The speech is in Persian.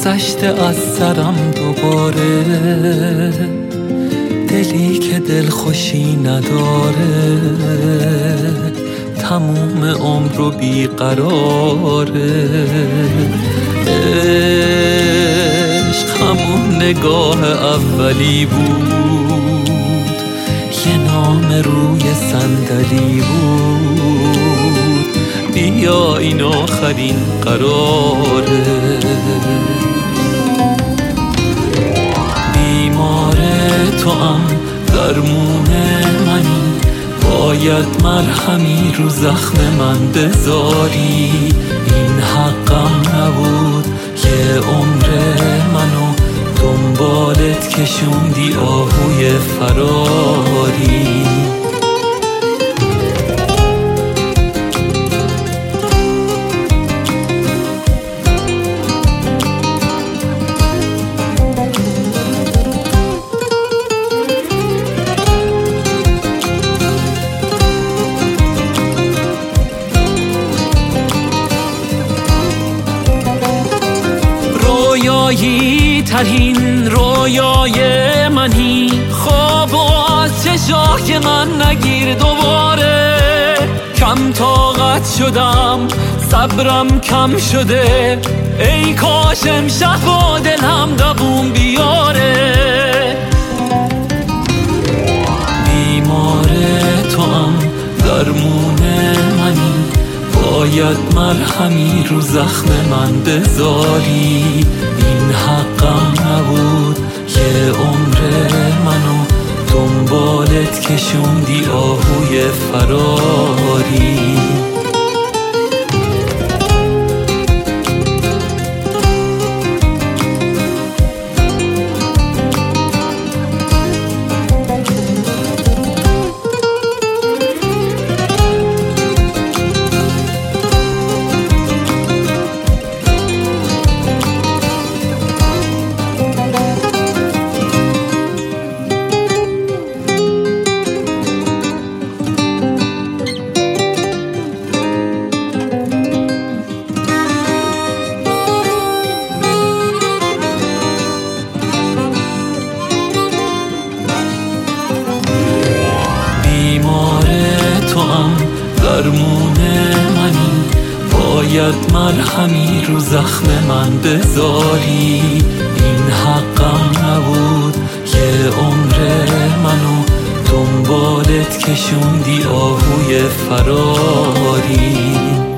گذشته از سرم دوباره، دلی که دلخوشی نداره، تموم عمر و بیقراره. عشق همون نگاه اولی بود، یه نام روی صندلی بود، بیا این آخرین قراره. بیمار توام، درمون منی، باید مرهمی رو زخم من بذاری. این حقم نبود یه عمر منو دنبالت کشوندی آهوی فراری. رویایی ترین رویای منی، خواب از چشای من نگیر دوباره. کم طاقت شدم، صبرم کم شده، ای کاش امشب با دلم دووم بیاره. بیمار توام، درمون منی، باید مرهمی رو زخم من بذاری. این حقم نبود یه عمر منو دنبالت کشوندی آهوی فراری. درمون منی، باید مرهمی رو زخم من بذاری. این حقم نبود یه عمر منو دنبالت کشوندی آهوی فراری.